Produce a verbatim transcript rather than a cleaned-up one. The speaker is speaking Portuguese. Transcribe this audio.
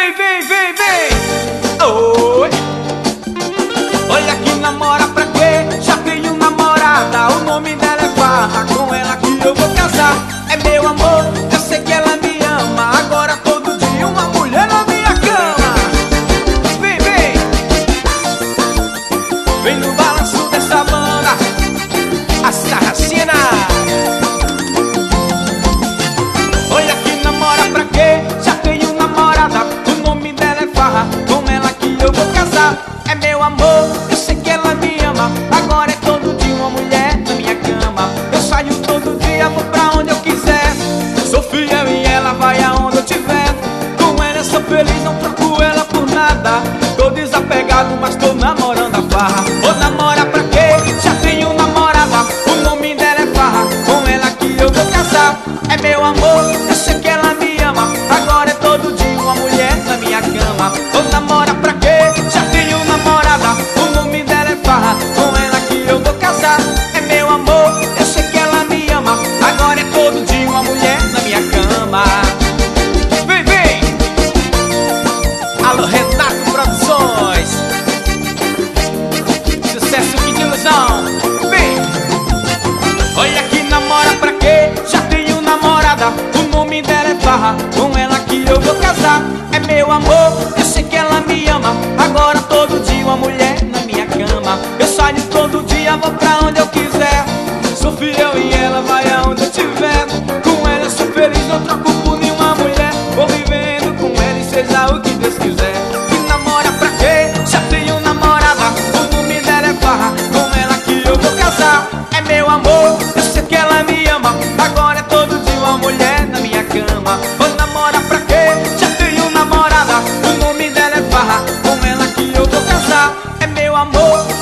Vem, vem, vem, vem. Oi. Olha que namora pra quê? Já tenho namorada, o nome dela é Farra. Com ela que eu vou casar. É meu amor, eu sei que ela me ama. Agora todo dia uma mulher na minha cama. Vem, vem. Vem no balanço dessa banda, as Tarracinas. Olha que namora pra quê? Já tenho namorada, o nome dela é Farra. Com ela que eu vou casar. É meu amor, eu sei que ela me ama. Agora é todo dia uma mulher na minha cama. Eu saio todo dia, vou pra onde eu quiser. Sou fiel e ela vai aonde eu tiver. Com ela eu sou feliz, não troco ela por nada. Tô desapegado, mas tô namorando a Farra. Ô, namora pra quê? Já tenho namorada, o nome dela é Farra. Com ela que eu vou casar. É meu amor, eu sei que ela me ama. Agora é todo dia uma mulher na minha cama. Ô, namora pra quê? Já tenho namorada, o nome dela é Farra. Com ela que eu vou casar. É meu amor, eu sei que ela me ama. Agora é todo dia uma mulher na minha cama. Vem, vem! Alô, Renato Produções. Sucesso, que de ilusão. Vem! Olha que namora pra quê? Já tenho namorada, o nome dela é Farra. Com ela que eu vou casar. É meu amor, eu sei que ela me ama. Agora todo dia uma mulher na minha cama. Eu saio todo dia, vou pra onde eu quiser. Sou fiel e ela vai aonde eu tiver. Com ela eu sou feliz, não troco por nenhuma mulher. Vou vivendo com ela e seja o que Deus quiser. Que namora pra quê? Já tenho namorada, o nome dela é Farra. Com ela que eu vou casar. É meu amor, eu sei que ela me ama. Agora é todo dia uma mulher na minha cama. Ô, namora pra quê? Já tenho namorada, o nome dela é Farra. Com ela que eu vou casar. É meu amor,